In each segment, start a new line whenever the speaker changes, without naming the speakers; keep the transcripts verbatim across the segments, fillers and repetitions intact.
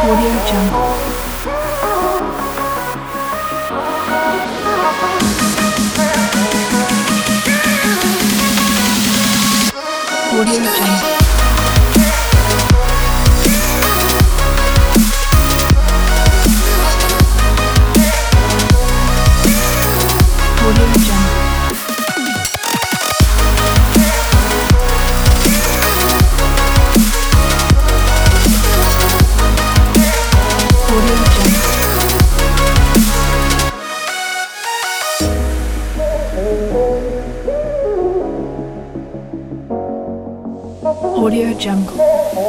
Audio Jungle. Audio Jungle. Audio Jungle. Audio Jungle.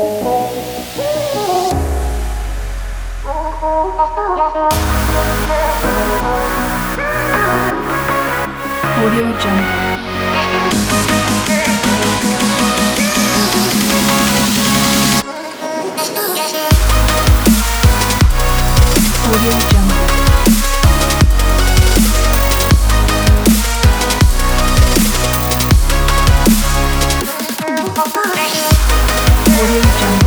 Audio Jungle. Audio Jungle. Audio Jungle.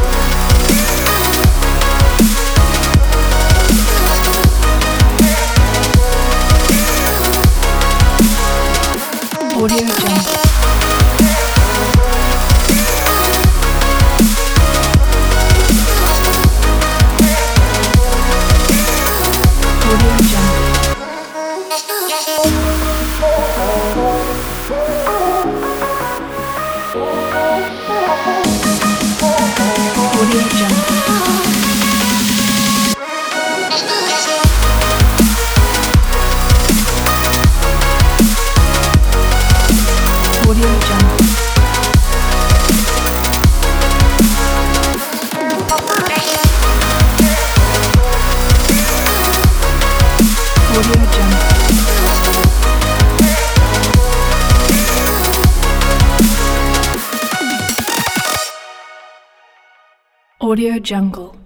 Audio Jungle. Audio Jungle. Audio Jungle. Audio Jungle. Audio Jungle. Audio Jungle.